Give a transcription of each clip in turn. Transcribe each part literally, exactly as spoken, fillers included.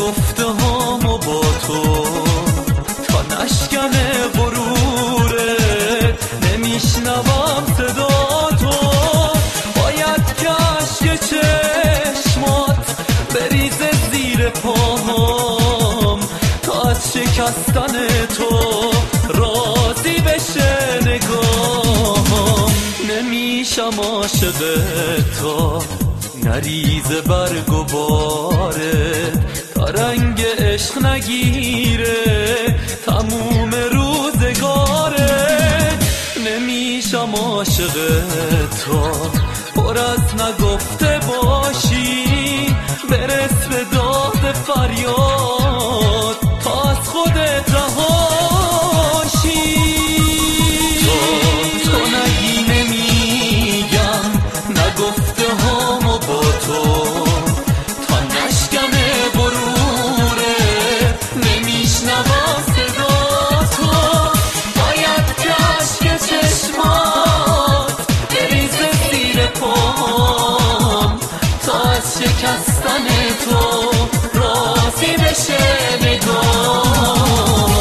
نگفته هامو با تو تا نشکنه غروره، نمیشنوم صدا تو. باید که عشق چشمات بریزه زیر پاهام تا از شکستن تو راضی بشه نگاهم. نمیشم عاشق تو نریزه برگ و بارت تا رنگ عشق نگیره تموم روزگارت. نمیشم عاشق تو پر از نگفته باشی، برس به داد فریاد تا از خودت رهاشی. تو تو نگی نمیگم نگفته هامو با تو تا نشکنه غروره، نمیشنوم صدا تو. باید که عشق چشمات بریزه زیر پام تا از شکستن تو راضی بشه نگاهم.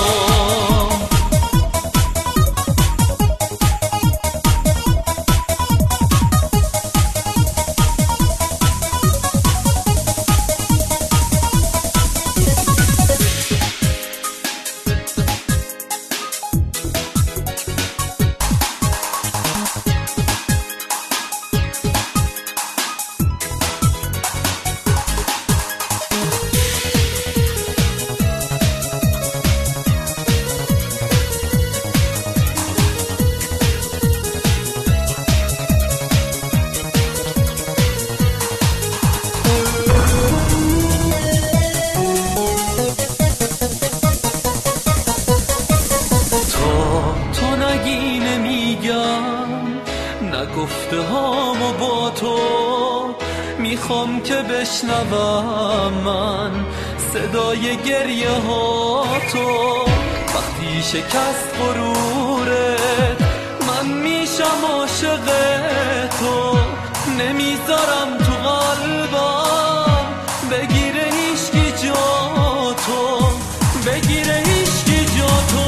نگفته هامو با تو میخوام که بشنوم من صدای گریه ها تو. وقتی شکست غرورت من میشم عاشق تو، نمیذارم تو قلبم بگیره هیچکی جا تو، بگیره هیچکی جا تو.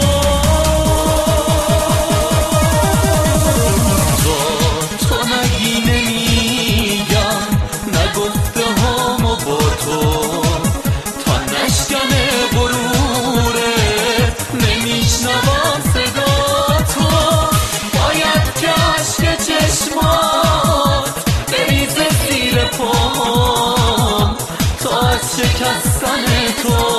شکستن تو